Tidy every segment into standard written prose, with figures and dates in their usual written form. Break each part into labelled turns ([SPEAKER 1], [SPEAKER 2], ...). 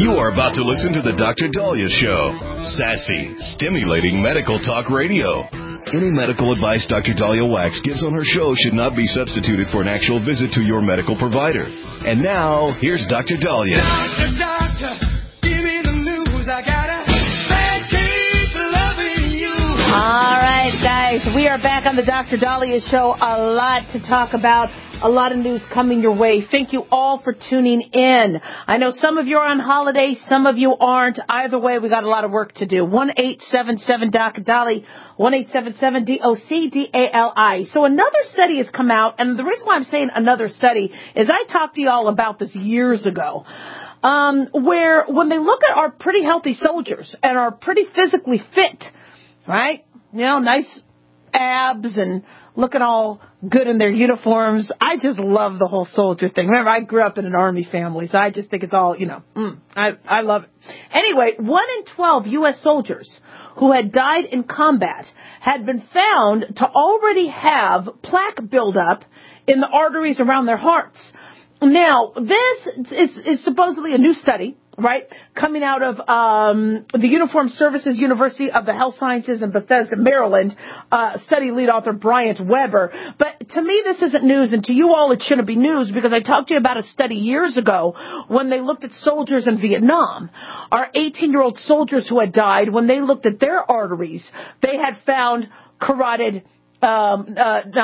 [SPEAKER 1] You are about to listen to the Dr. Daliah Show. Sassy, stimulating medical talk radio. Any medical advice Dr. Daliah Wax gives on her show should not be substituted for an actual visit to your medical provider. And now, here's Dr. Daliah.
[SPEAKER 2] Doctor, give me the news. I gotta keep loving you.
[SPEAKER 3] All right, guys, we are back on the Dr. Daliah Show. A lot to talk about. A lot of news coming your way. Thank you all for tuning in. I know some of you are on holiday, some of you aren't. Either way, we got a lot of work to do. 1-877-DOC-DALI, 1-877-DOC-DALI. So another study has come out, and the reason why I'm saying another study is I talked to you all about this years ago, where when they look at our pretty healthy soldiers and are pretty physically fit, right? You know, nice abs and looking all good in their uniforms. I just love the whole soldier thing. Remember, I grew up in an Army family, so I just think it's all, I love it. Anyway, 1 in 12 U.S. soldiers who had died in combat had been found to already have plaque buildup in the arteries around their hearts. Now, this is supposedly a new study, right, coming out of the Uniformed Services University of the Health Sciences in Bethesda, Maryland, study lead author Bryant Weber. But to me, this isn't news, and to you all, it shouldn't be news, because I talked to you about a study years ago when they looked at soldiers in Vietnam. Our 18-year-old soldiers who had died, when they looked at their arteries, they had found carotid in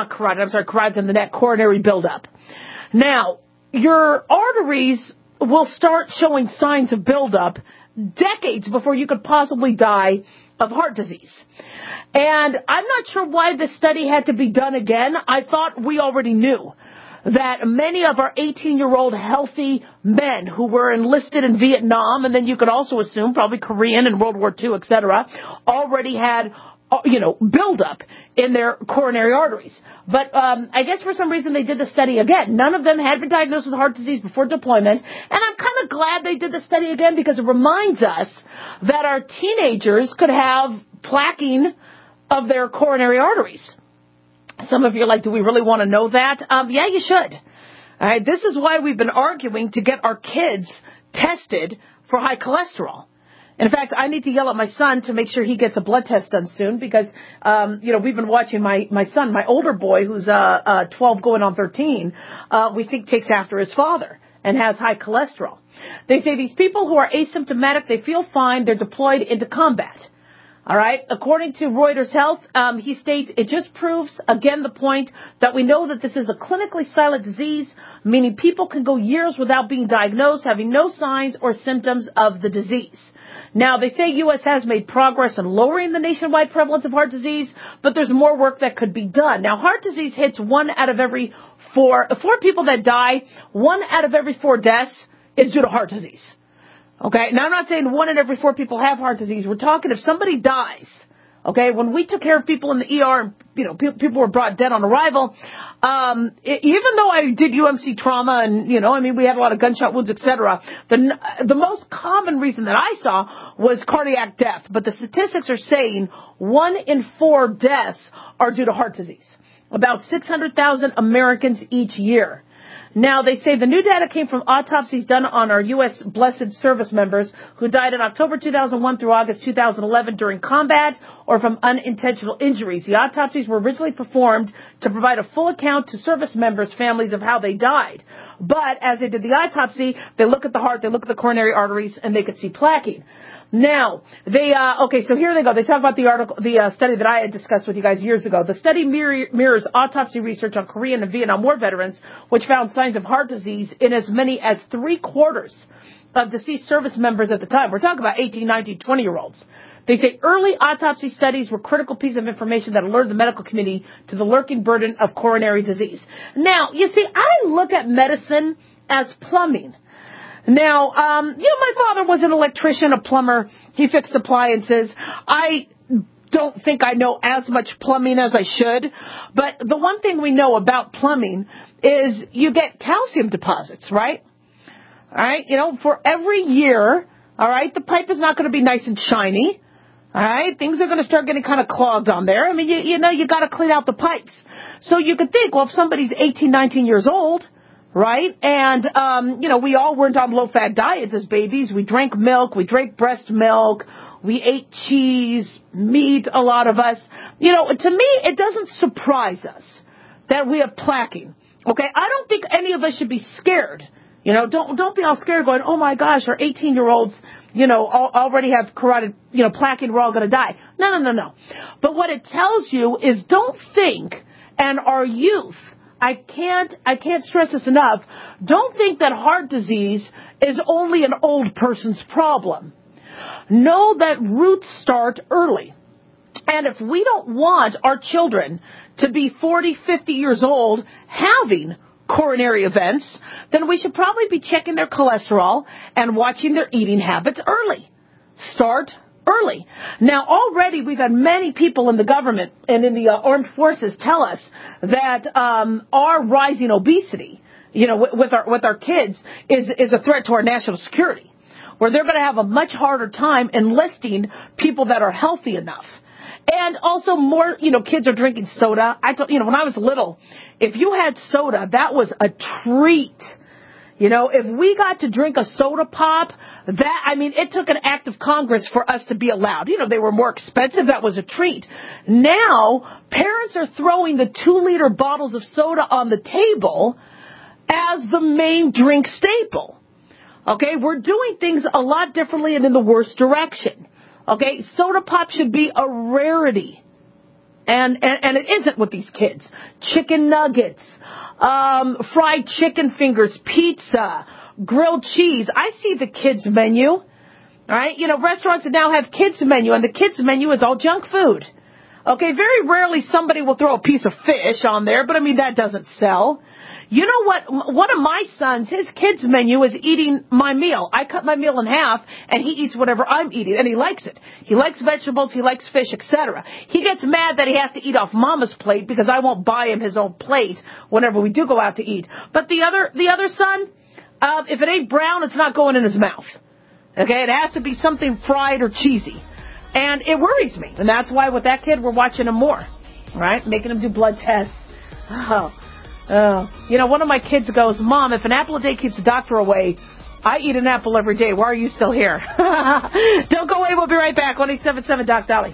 [SPEAKER 3] the neck, coronary buildup. Now, your arteries will start showing signs of buildup decades before you could possibly die of heart disease. And I'm not sure why this study had to be done again. I thought we already knew that many of our 18-year-old healthy men who were enlisted in Vietnam, and then you could also assume probably Korean and World War II, etc., already had buildup in their coronary arteries. But I guess for some reason they did the study again. None of them had been diagnosed with heart disease before deployment. And I'm kind of glad they did the study again, because it reminds us that our teenagers could have plaquing of their coronary arteries. Some of you are like, do we really want to know that? Yeah, you should. All right, this is why we've been arguing to get our kids tested for high cholesterol. In fact, I need to yell at my son to make sure he gets a blood test done soon, because, we've been watching my son, my older boy, who's 12 going on 13, we think takes after his father and has high cholesterol. They say these people who are asymptomatic, they feel fine, they're deployed into combat. All right. According to Reuters Health, he states it just proves, again, the point that we know that this is a clinically silent disease, meaning people can go years without being diagnosed, having no signs or symptoms of the disease. Now, they say U.S. has made progress in lowering the nationwide prevalence of heart disease, but there's more work that could be done. Now, heart disease hits 1 out of every 4 people that die. 1 out of every 4 deaths is due to heart disease. Okay, now I'm not saying 1 in every 4 people have heart disease. We're talking if somebody dies, okay, when we took care of people in the ER, and, people were brought dead on arrival, even though I did UMC trauma and, we had a lot of gunshot wounds, etc., the most common reason that I saw was cardiac death. But the statistics are saying 1 in 4 deaths are due to heart disease. About 600,000 Americans each year. Now, they say the new data came from autopsies done on our U.S. Blessed Service members who died in October 2001 through August 2011 during combat or from unintentional injuries. The autopsies were originally performed to provide a full account to service members' families of how they died. But as they did the autopsy, they look at the heart, they look at the coronary arteries, and they could see plaquing. Now, so here they go. They talk about the study that I had discussed with you guys years ago. The study mirrors autopsy research on Korean and Vietnam War veterans, which found signs of heart disease in as many as 3/4 of deceased service members at the time. We're talking about 18, 19, 20-year-olds. They say early autopsy studies were a critical piece of information that alerted the medical community to the lurking burden of coronary disease. Now, you see, I look at medicine as plumbing. Now, my father was an electrician, a plumber. He fixed appliances. I don't think I know as much plumbing as I should. But the one thing we know about plumbing is you get calcium deposits, right? All right. For every year, all right, the pipe is not going to be nice and shiny. All right. Things are going to start getting kind of clogged on there. I mean, you got to clean out the pipes. So you could think, well, if somebody's 18, 19 years old, right? And, we all weren't on low-fat diets as babies. We drank milk. We drank breast milk. We ate cheese, meat, a lot of us. To me, it doesn't surprise us that we have plaquing. Okay? I don't think any of us should be scared. Don't be all scared going, oh, my gosh, our 18-year-olds, already have carotid, plaquing, we're all going to die. No. But what it tells you is don't think, and our youth, I can't stress this enough, don't think that heart disease is only an old person's problem. Know that roots start early. And if we don't want our children to be 40, 50 years old having coronary events, then we should probably be checking their cholesterol and watching their eating habits early. Start early. Now, already we've had many people in the government and in the armed forces tell us that our rising obesity, with our kids, is a threat to our national security, where they're going to have a much harder time enlisting people that are healthy enough. And also more, kids are drinking soda. When I was little, if you had soda, that was a treat. If we got to drink a soda pop, it took an act of Congress for us to be allowed. They were more expensive. That was a treat. Now, parents are throwing the 2-liter bottles of soda on the table as the main drink staple. Okay, we're doing things a lot differently and in the worst direction. Okay, soda pop should be a rarity. And it isn't with these kids. Chicken nuggets, fried chicken fingers, pizza, grilled cheese. I see the kids menu. All right, restaurants now have kids menu, and the kids menu is all junk food. Okay, very rarely somebody will throw a piece of fish on there, but that doesn't sell. You know what? One of my sons, his kids' menu is eating my meal. I cut my meal in half, and he eats whatever I'm eating, and he likes it. He likes vegetables, he likes fish, etc. He gets mad that he has to eat off Mama's plate because I won't buy him his own plate whenever we do go out to eat. But the other son, if it ain't brown, it's not going in his mouth. Okay, it has to be something fried or cheesy. And it worries me. And that's why with that kid, we're watching him more. Right? Making him do blood tests. One of my kids goes, Mom, if an apple a day keeps the doctor away, I eat an apple every day. Why are you still here? Don't go away. We'll be right back. 1-877 Doc Dolly.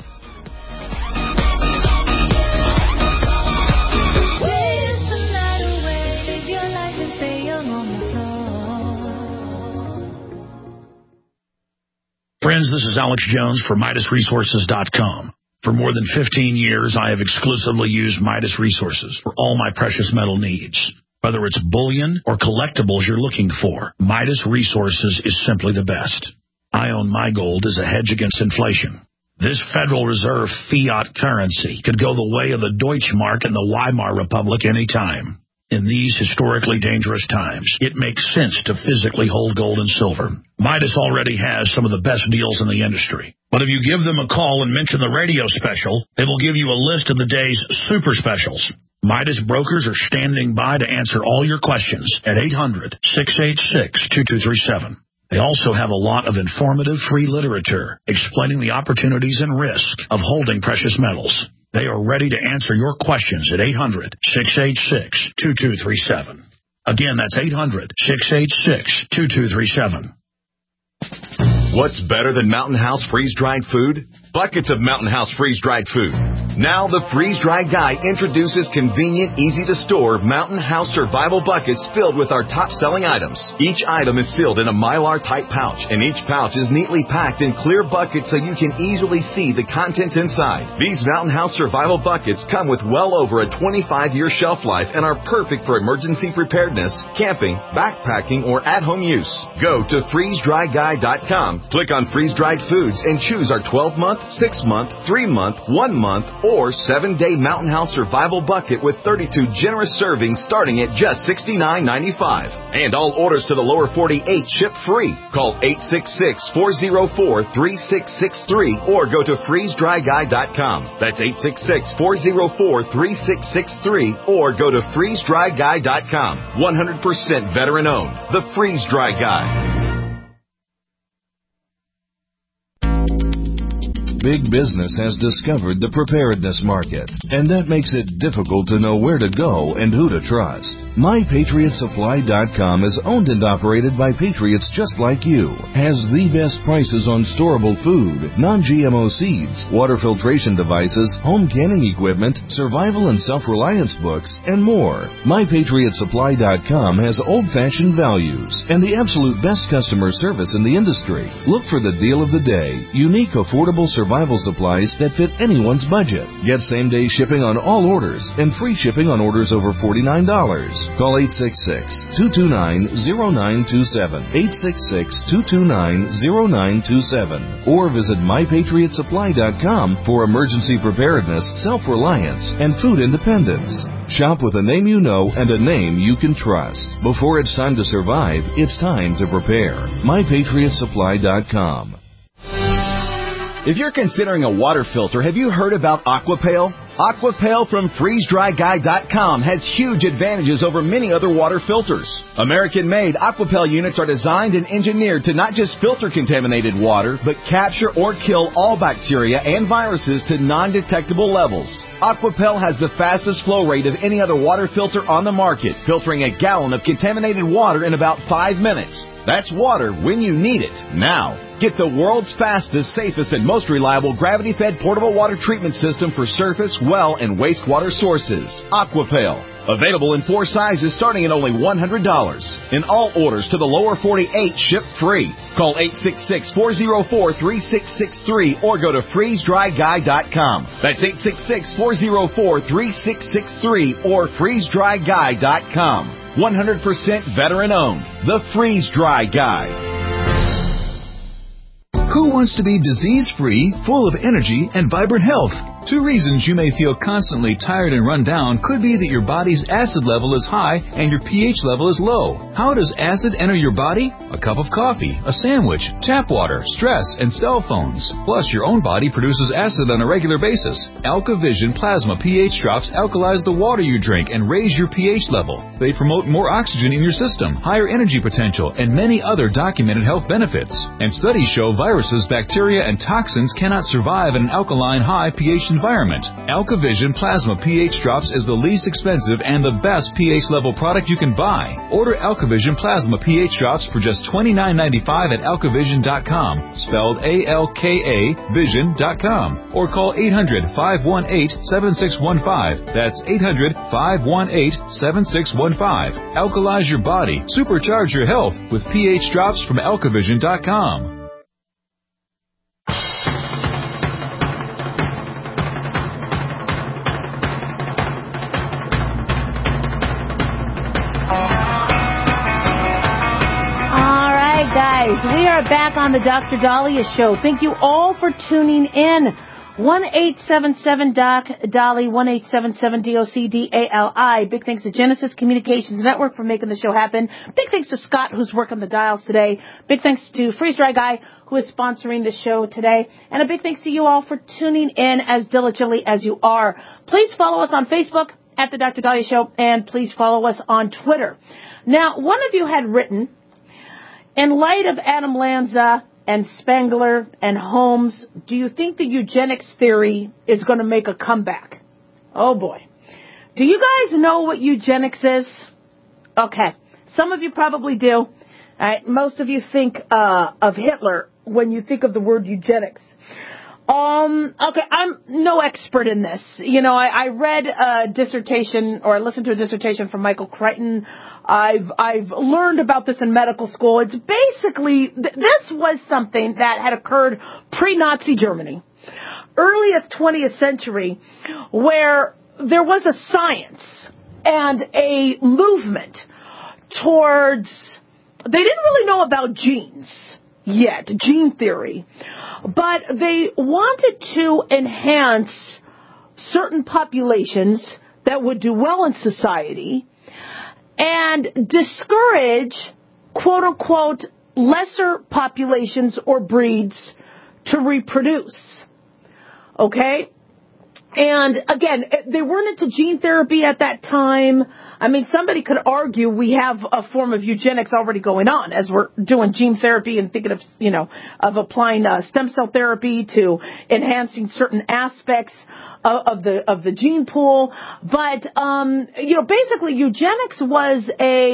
[SPEAKER 4] Friends, this is Alex Jones for MidasResources.com. For more than 15 years, I have exclusively used Midas Resources for all my precious metal needs. Whether it's bullion or collectibles you're looking for, Midas Resources is simply the best. I own my gold as a hedge against inflation. This Federal Reserve fiat currency could go the way of the Deutschmark and the Weimar Republic any time. In these historically dangerous times, it makes sense to physically hold gold and silver. Midas already has some of the best deals in the industry. But if you give them a call and mention the radio special, they will give you a list of the day's super specials. Midas brokers are standing by to answer all your questions at 800-686-2237. They also have a lot of informative free literature explaining the opportunities and risk of holding precious metals. They are ready to answer your questions at 800-686-2237. Again, that's 800-686-2237.
[SPEAKER 1] What's better than Mountain House freeze-dried food? Buckets of Mountain House freeze-dried food. Now the freeze-dried guy introduces convenient, easy-to-store Mountain House survival buckets filled with our top-selling items. Each item is sealed in a Mylar-type pouch, and each pouch is neatly packed in clear buckets so you can easily see the contents inside. These Mountain House survival buckets come with well over a 25-year shelf life and are perfect for emergency preparedness, camping, backpacking, or at-home use. Go to freezedryguy.com, click on freeze-dried foods, and choose our 12-month, 6-month, 3-month, 1-month, or 7-day Mountain House survival bucket with 32 generous servings starting at just $69.95. And all orders to the lower 48 ship free. Call 866-404-3663 or go to freezedryguy.com. That's 866-404-3663 or go to freezedryguy.com. 100% veteran owned. The Freeze Dry Guy. big business has discovered the preparedness market, and that makes it difficult to know where to go and who to trust. MyPatriotSupply.com is owned and operated by patriots just like you, has the best prices on storable food, non-GMO seeds, water filtration devices, home canning equipment, survival and self-reliance books, and more. MyPatriotSupply.com has old-fashioned values and the absolute best customer service in the industry. Look for the deal of the day, unique, affordable survival supplies that fit anyone's budget. Get same-day shipping on all orders and free shipping on orders over $49. Call 866-229-0927, 866-229-0927, or visit MyPatriotSupply.com for emergency preparedness, self-reliance, and food independence. Shop with a name you know and a name you can trust. Before it's time to survive, it's time to prepare. MyPatriotSupply.com.
[SPEAKER 5] If you're considering a water filter, have you heard about Aquapale? Aquapale from FreezeDryGuy.com has huge advantages over many other water filters. American-made Aquapale units are designed and engineered to not just filter contaminated water, but capture or kill all bacteria and viruses to non-detectable levels. Aquapale has the fastest flow rate of any other water filter on the market, filtering a gallon of contaminated water in about 5 minutes. That's water when you need it, now. Get the world's fastest, safest, and most reliable gravity-fed portable water treatment system for surface, well, and wastewater sources. Aquapale. Available in 4 sizes starting at only $100. In all orders to the lower 48, ship free. Call 866-404-3663 or go to FreezeDryGuy.com. That's 866-404-3663 or FreezeDryGuy.com. 100% veteran-owned. The Freeze Dry Guy.
[SPEAKER 6] Who wants to be disease-free, full of energy, and vibrant health? 2 reasons you may feel constantly tired and run down could be that your body's acid level is high and your pH level is low. How does acid enter your body? A cup of coffee, a sandwich, tap water, stress, and cell phones. Plus, your own body produces acid on a regular basis. AlkaVision Plasma pH drops alkalize the water you drink and raise your pH level. They promote more oxygen in your system, higher energy potential, and many other documented health benefits. And studies show viruses, bacteria, and toxins cannot survive in an alkaline high pH environment. AlkaVision Plasma pH Drops is the least expensive and the best pH level product you can buy. Order AlkaVision Plasma pH Drops for just $29.95 at AlkaVision.com, spelled A-L-K-A Vision.com, or call 800-518-7615. That's 800-518-7615. Alkalize your body. Supercharge your health with pH Drops from AlkaVision.com.
[SPEAKER 3] Guys, we are back on the Dr. Daliah Show. Thank you all for tuning in. 1-877-DOC-DALI, 1-877-DOC-DALI. Big thanks to Genesis Communications Network for making the show happen. Big thanks to Scott, who's working the dials today. Big thanks to Freeze Dry Guy, who is sponsoring the show today. And a big thanks to you all for tuning in as diligently as you are. Please follow us on Facebook at the Dr. Daliah Show, and please follow us on Twitter. Now, one of you had written, in light of Adam Lanza and Spangler and Holmes, do you think the eugenics theory is going to make a comeback? Oh, boy. Do you guys know what eugenics is? Okay. Some of you probably do. All right. Most of you think of Hitler when you think of the word eugenics. Okay, I'm no expert in this. You know, I read a dissertation, or I listened to a dissertation from Michael Crichton. I've learned about this in medical school. It's basically, this was something that had occurred pre-Nazi Germany, earliest 20th century, where there was a science and a movement towards, they didn't really know about genes yet, gene theory, but they wanted to enhance certain populations that would do well in society and discourage, quote unquote, lesser populations or breeds to reproduce. Okay? And again, they weren't into gene therapy at that time. I mean, somebody could argue we have a form of eugenics already going on as we're doing gene therapy and thinking of, of applying stem cell therapy to enhancing certain aspects of the gene pool. But, basically eugenics was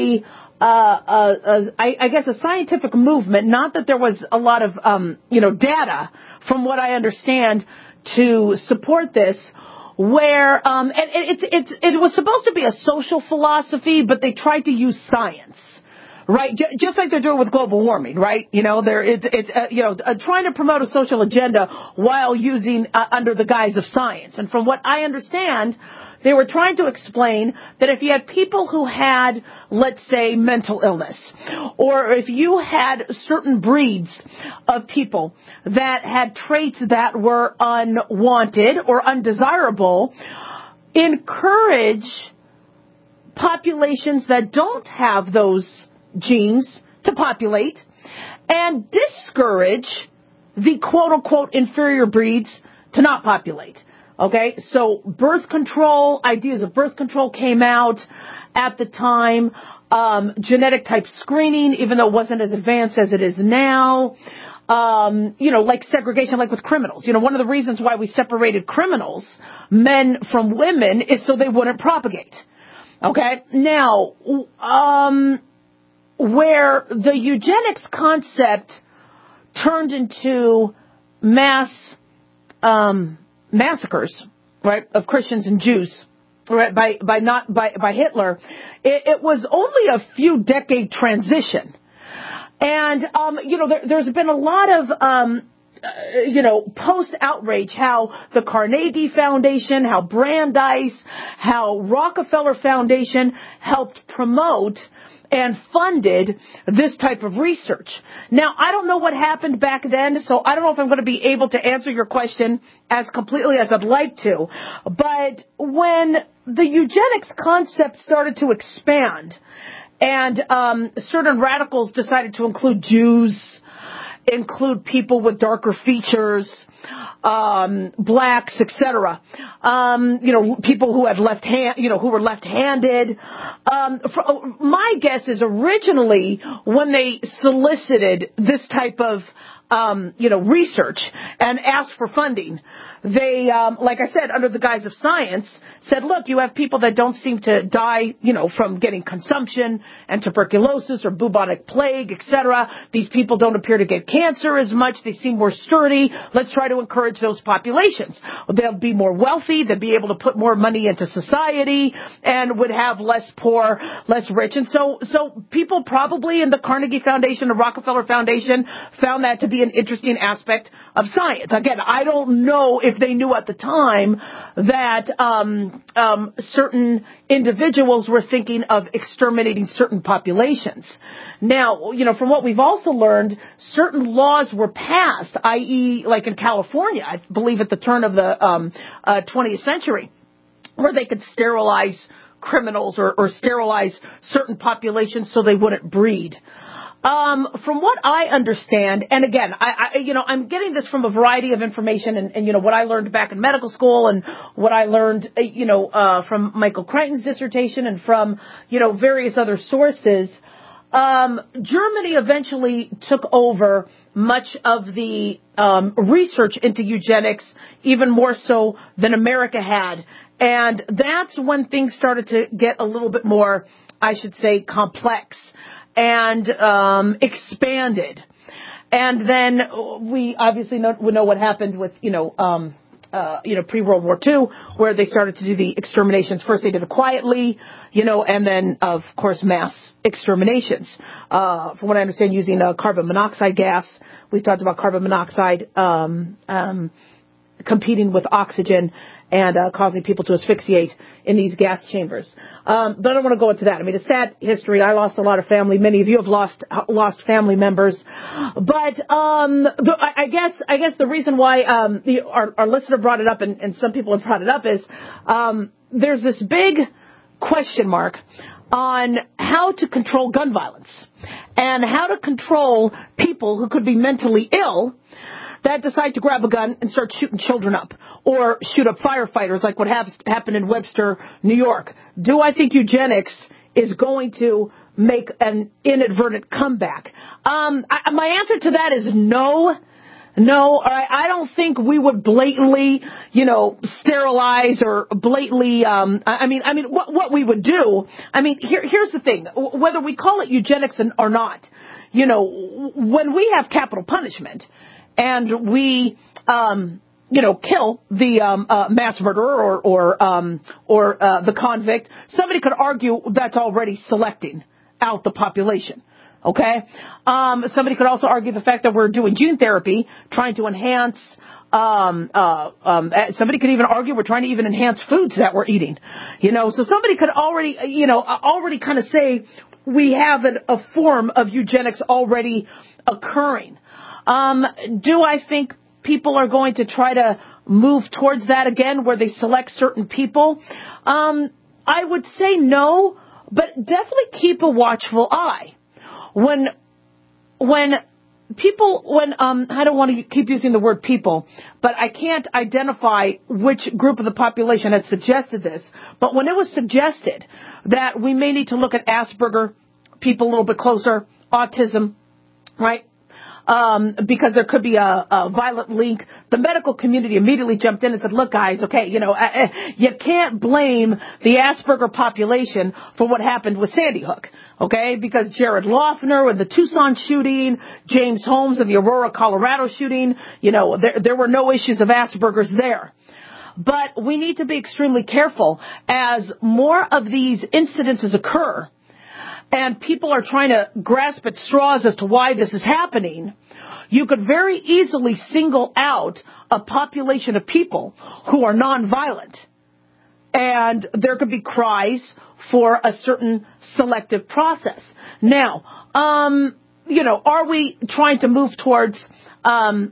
[SPEAKER 3] I guess a scientific movement, not that there was a lot of, data from what I understand to support this, where and it was supposed to be a social philosophy, but they tried to use science, right? Just like they're doing with global warming, right? Trying to promote a social agenda while using under the guise of science. And from what I understand, they were trying to explain that if you had people who had, let's say, mental illness, or if you had certain breeds of people that had traits that were unwanted or undesirable, encourage populations that don't have those genes to populate, and discourage the quote-unquote inferior breeds to not populate. Okay, so ideas of birth control came out at the time. Genetic type screening, even though it wasn't as advanced as it is now. Like segregation, like with criminals. One of the reasons why we separated criminals, men from women, is so they wouldn't propagate. Okay, now, where the eugenics concept turned into mass massacres, right, of Christians and Jews, right, by Hitler, it was only a few decade transition. And, there's been a lot of, post-outrage, how the Carnegie Foundation, how Brandeis, how Rockefeller Foundation helped promote and funded this type of research. Now, I don't know what happened back then, so I don't know if I'm going to be able to answer your question as completely as I'd like to. But when the eugenics concept started to expand and certain radicals decided to include Jews, include people with darker features, blacks, etc. People who had who were left-handed. My guess is originally when they solicited this type of research and asked for funding, they, like I said, under the guise of science, said, look, you have people that don't seem to die, from getting consumption and tuberculosis or bubonic plague, etc. These people don't appear to get cancer as much. They seem more sturdy. Let's try to encourage those populations. They'll be more wealthy. They'll be able to put more money into society and would have less poor, less rich. And so people probably in the Carnegie Foundation or Rockefeller Foundation found that to be an interesting aspect of science. Again, I don't know if they knew at the time that certain individuals were thinking of exterminating certain populations. Now, from what we've also learned, certain laws were passed, i.e., like in California, I believe at the turn of the 20th century, where they could sterilize criminals or sterilize certain populations so they wouldn't breed. From what I understand, and again, I'm getting this from a variety of information and what I learned back in medical school and what I learned, from Michael Crichton's dissertation and from, various other sources. Germany eventually took over much of the, research into eugenics, even more so than America had. And that's when things started to get a little bit more, I should say, complex and expanded. And then we obviously know what happened with, pre-World War II, where they started to do the exterminations. First they did it quietly, and then, of course, mass exterminations. From what I understand, using carbon monoxide gas. We've talked about carbon monoxide competing with oxygen and causing people to asphyxiate in these gas chambers. But I don't want to go into that. I mean, it's sad history. I lost a lot of family. Many of you have lost family members. But I guess the reason why our listener brought it up, and some people have brought it up, is there's this big question mark on how to control gun violence and how to control people who could be mentally ill that decide to grab a gun and start shooting children up or shoot up firefighters like what happened in Webster, New York? Do I think eugenics is going to make an inadvertent comeback? My answer to that is no. No, I don't think we would blatantly, sterilize or blatantly, what we would do, here's the thing, whether we call it eugenics or not, when we have capital punishment and we, kill the mass murderer or the convict, somebody could argue that's already selecting out the population. Okay? Somebody could also argue the fact that we're doing gene therapy, trying to enhance, somebody could even argue we're trying to even enhance foods that we're eating. So somebody could already, already kind of say we have a form of eugenics already occurring. Do I think people are going to try to move towards that again where they select certain people? I would say no, but definitely keep a watchful eye. When people, I don't want to keep using the word people, but I can't identify which group of the population had suggested this, but when it was suggested that we may need to look at Asperger people a little bit closer, autism, right? Because there could be a violent link. The medical community immediately jumped in and said, look, guys, okay, you can't blame the Asperger population for what happened with Sandy Hook, okay? Because Jared Loughner and the Tucson shooting, James Holmes and the Aurora, Colorado shooting, there were no issues of Asperger's there. But we need to be extremely careful as more of these incidences occur and people are trying to grasp at straws as to why this is happening. You could very easily single out a population of people who are nonviolent. And there could be cries for a certain selective process. Now, are we trying to move towards, are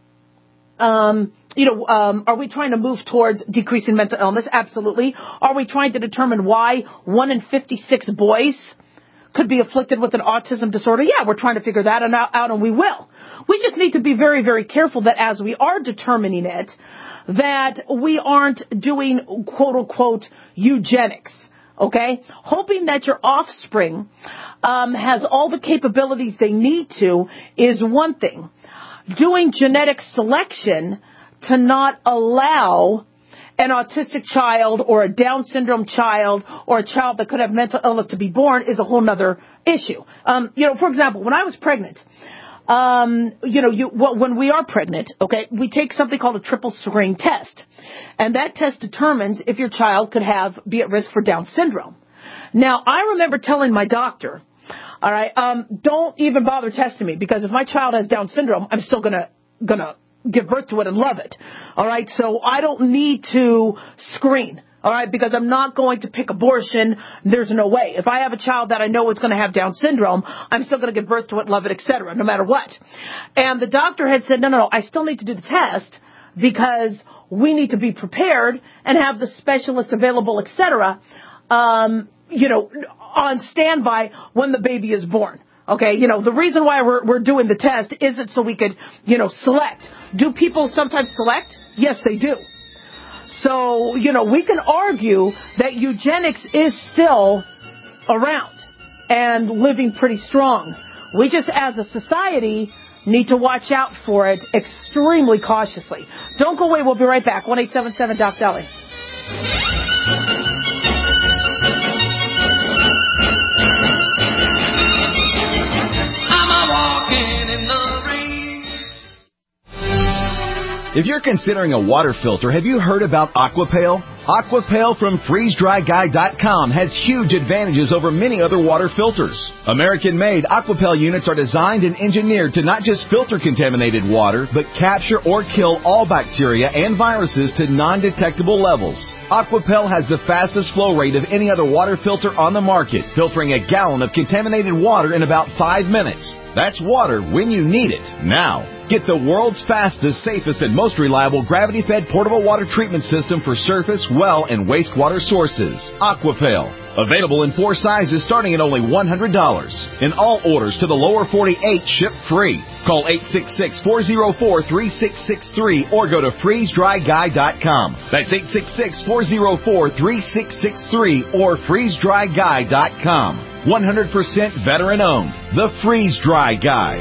[SPEAKER 3] we trying to move towards decreasing mental illness? Absolutely. Are we trying to determine why 1 in 56 boys could be afflicted with an autism disorder? Yeah, we're trying to figure that out, and we will. We just need to be very, very careful that as we are determining it, that we aren't doing quote-unquote eugenics, okay? Hoping that your offspring has all the capabilities they need to is one thing. Doing genetic selection to not allow an autistic child or a Down syndrome child or a child that could have mental illness to be born is a whole nother issue. For example, when I was pregnant, when we are pregnant, okay, we take something called a triple screen test. And that test determines if your child could be at risk for Down syndrome. Now, I remember telling my doctor, all right, don't even bother testing me because if my child has Down syndrome, I'm still gonna give birth to it and love it. All right. So I don't need to screen. All right. Because I'm not going to pick abortion. There's no way. If I have a child that I know is going to have Down syndrome, I'm still going to give birth to it, love it, etc., no matter what. And the doctor had said, no, I still need to do the test because we need to be prepared and have the specialist available, etc., on standby when the baby is born. Okay, the reason why we're doing the test isn't so we could, select. Do people sometimes select? Yes, they do. So, we can argue that eugenics is still around and living pretty strong. We just, as a society, need to watch out for it extremely cautiously. Don't go away. We'll be right back. 1-877-DOC-DOLLY.
[SPEAKER 5] If you're considering a water filter, have you heard about Aquapale? Aquapale from FreezeDryGuy.com has huge advantages over many other water filters. American-made Aquapale units are designed and engineered to not just filter contaminated water, but capture or kill all bacteria and viruses to non-detectable levels. Aquapale has the fastest flow rate of any other water filter on the market, filtering a gallon of contaminated water in about 5 minutes. That's water when you need it, now. Get the world's fastest, safest, and most reliable gravity-fed portable water treatment system for surface, well, and wastewater sources. Aquapale. Available in 4 sizes starting at only $100. And all orders to the lower 48 ship free. Call 866-404-3663 or go to freezedryguy.com. That's 866-404-3663 or freezedryguy.com. 100% veteran owned. The Freeze Dry Guy.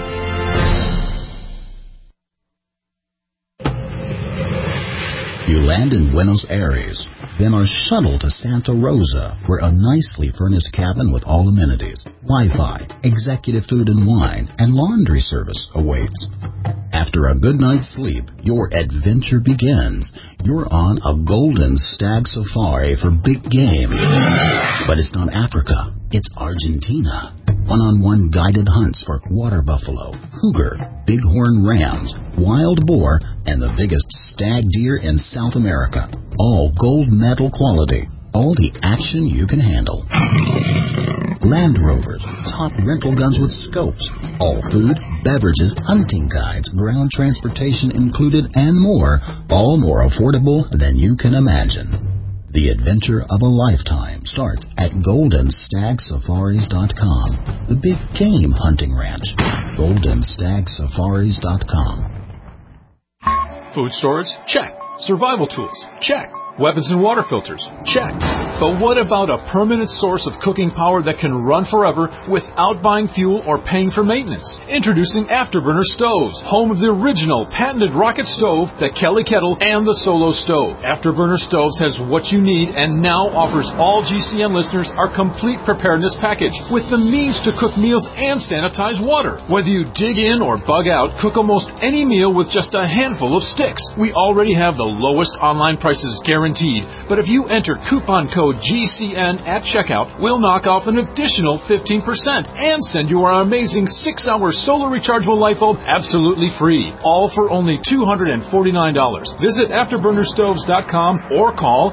[SPEAKER 7] You land in Buenos Aires, then are shuttled to Santa Rosa, where a nicely furnished cabin with all amenities, Wi-Fi, executive food and wine, and laundry service awaits. After a good night's sleep, your adventure begins. You're on a golden stag safari for big game. But it's not Africa, it's Argentina. One-on-one guided hunts for water buffalo, cougar, bighorn rams, wild boar, and the biggest stag deer in South America. All gold medal quality. All the action you can handle. Land Rovers, top rental guns with scopes. All food, beverages, hunting guides, ground transportation included, and more. All more affordable than you can imagine. The adventure of a lifetime starts at GoldenStagSafaris.com. The big game hunting ranch. GoldenStagSafaris.com.
[SPEAKER 6] Food storage? Check. Survival tools? Check. Weapons and water filters? Check. But what about a permanent source of cooking power that can run forever without buying fuel or paying for maintenance? Introducing Afterburner Stoves, home of the original patented rocket stove, the Kelly Kettle, and the Solo Stove. Afterburner Stoves has what you need and now offers all GCN listeners our complete preparedness package with the means to cook meals and sanitize water. Whether you dig in or bug out, cook almost any meal with just a handful of sticks. We already have the lowest online prices guaranteed. But if you enter coupon code GCN at checkout, we'll knock off an additional 15% and send you our amazing 6-hour solar rechargeable light bulb absolutely free. All for only $249. Visit AfterburnerStoves.com or call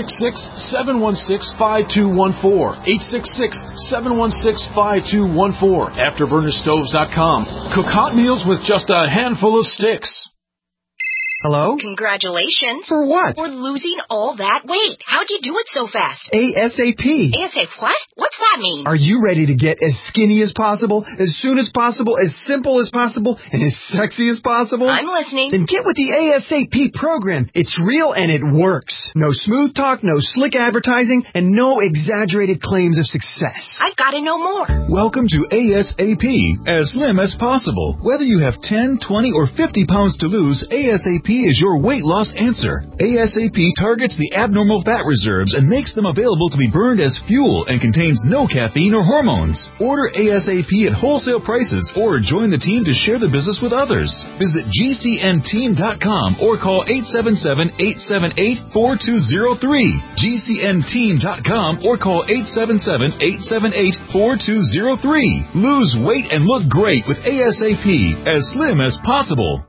[SPEAKER 6] 866-716-5214. 866-716-5214. AfterburnerStoves.com. Cook hot meals with just a handful of sticks.
[SPEAKER 8] Hello?
[SPEAKER 9] Congratulations.
[SPEAKER 8] For what?
[SPEAKER 9] For losing all that weight. How'd you do it so fast?
[SPEAKER 8] ASAP.
[SPEAKER 9] ASAP what? What's that mean?
[SPEAKER 8] Are you ready to get as skinny as possible, as soon as possible, as simple as possible, and as sexy as possible?
[SPEAKER 9] I'm listening.
[SPEAKER 8] Then get with the ASAP program. It's real and it works. No smooth talk, no slick advertising, and no exaggerated claims of success.
[SPEAKER 9] I've got to know more.
[SPEAKER 6] Welcome to ASAP, as slim as possible. Whether you have 10, 20, or 50 pounds to lose, ASAP is your weight loss answer. ASAP targets the abnormal fat reserves and makes them available to be burned as fuel and contains no caffeine or hormones. Order ASAP at wholesale prices or join the team to share the business with others. Visit GCNteam.com or call 877-878-4203. GCNteam.com or call 877-878-4203. Lose weight and look great with ASAP, as slim as possible.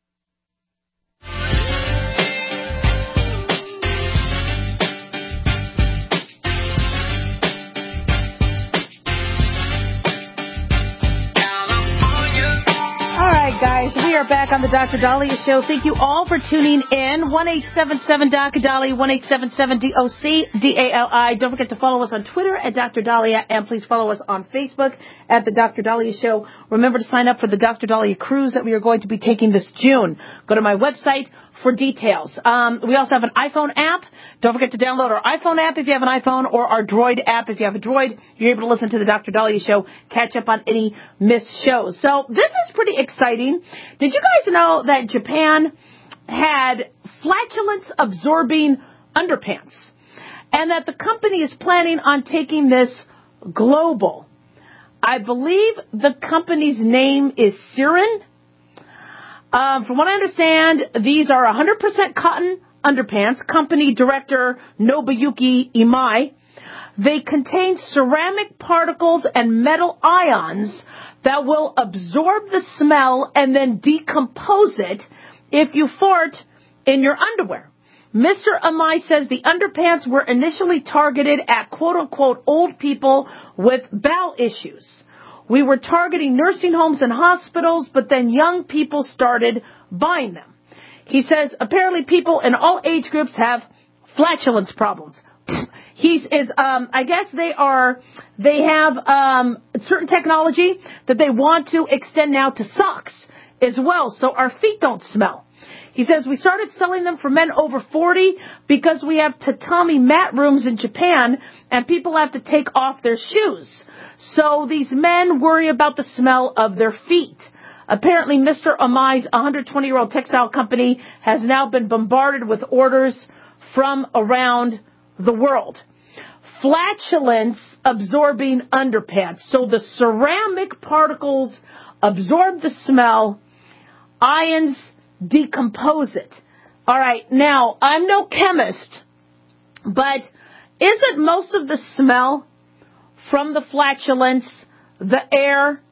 [SPEAKER 3] Guys, we are back on the Dr. Dahlia Show. Thank you all for tuning in. 1-877-Dr. Dahlia, 1-877-DOC-DALI. Don't forget to follow us on Twitter at Dr. Dahlia, and please follow us on Facebook at the Dr. Dahlia Show. Remember to sign up for the Dr. Dahlia cruise that we are going to be taking this June. Go to my website for details. We also have an iPhone app. Don't forget to download our iPhone app if you have an iPhone, or our Droid app. If you have a Droid, you're able to listen to the Dr. Dahlia Show, catch up on any missed shows. So this is pretty exciting. Did you guys know that Japan had flatulence-absorbing underpants, and that the company is planning on taking this global? I believe the company's name is Siren. From what I understand, these are 100% cotton underpants. Company director Nobuyuki Imai. They contain ceramic particles and metal ions that will absorb the smell and then decompose it if you fart in your underwear. Mr. Imai says the underpants were initially targeted at quote-unquote old people with bowel issues. We were targeting nursing homes and hospitals, but then young people started buying them. He says apparently people in all age groups have flatulence problems. I guess they have certain technology that they want to extend now to socks as well, so our feet don't smell. He says, we started selling them for men over 40 because we have tatami mat rooms in Japan and people have to take off their shoes. So these men worry about the smell of their feet. Apparently, Mr. Amai's 120-year-old textile company has now been bombarded with orders from around the world. Flatulence absorbing underpants. So the ceramic particles absorb the smell, ions decompose it. All right, now, I'm no chemist, but isn't most of the smell from the flatulence the air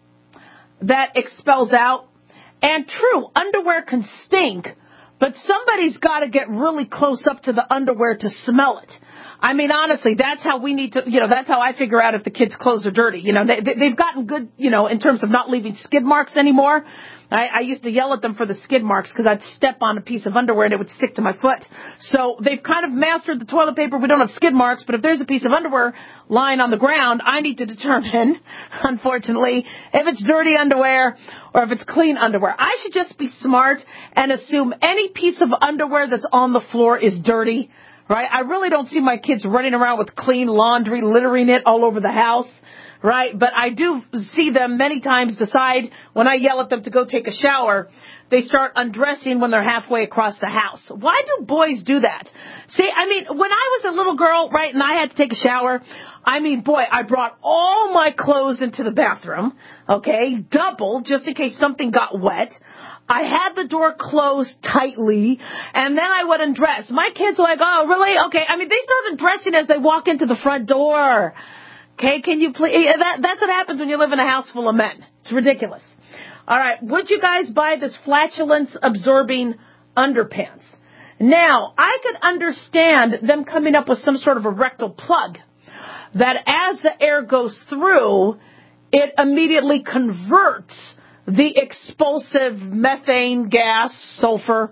[SPEAKER 3] that expels out? And true, underwear can stink, but somebody's got to get really close up to the underwear to smell it. I mean, honestly, that's how we need to, that's how I figure out if the kids' clothes are dirty. They've gotten good, in terms of not leaving skid marks anymore. I used to yell at them for the skid marks because I'd step on a piece of underwear and it would stick to my foot. So they've kind of mastered the toilet paper. We don't have skid marks, but if there's a piece of underwear lying on the ground, I need to determine, unfortunately, if it's dirty underwear or if it's clean underwear. I should just be smart and assume any piece of underwear that's on the floor is dirty, right? I really don't see my kids running around with clean laundry, littering it all over the house. Right, but I do see them many times decide when I yell at them to go take a shower, they start undressing when they're halfway across the house. Why do boys do that? See, I mean, when I was a little girl, right, and I had to take a shower, I mean, boy, I brought all my clothes into the bathroom, okay, double, just in case something got wet. I had the door closed tightly, and then I would undress. My kids were like, oh, really? Okay, I mean, they start undressing as they walk into the front door. Okay, can you please? That's what happens when you live in a house full of men. It's ridiculous. All right, would you guys buy this flatulence-absorbing underpants? Now, I could understand them coming up with some sort of a rectal plug that as the air goes through, it immediately converts the expulsive methane gas, sulfur,